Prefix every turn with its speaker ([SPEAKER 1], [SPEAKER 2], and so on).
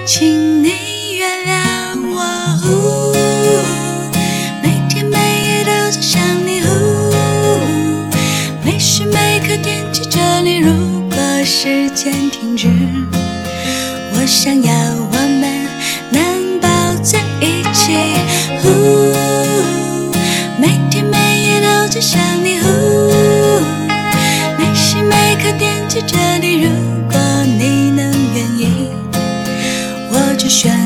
[SPEAKER 1] 请你原谅我，每天每夜都在想你，每时每刻惦记着你。如果时间停止，我想要我们能抱在一起，每天每夜都在想你，每时每刻惦记着你。如果你能愿意，我就选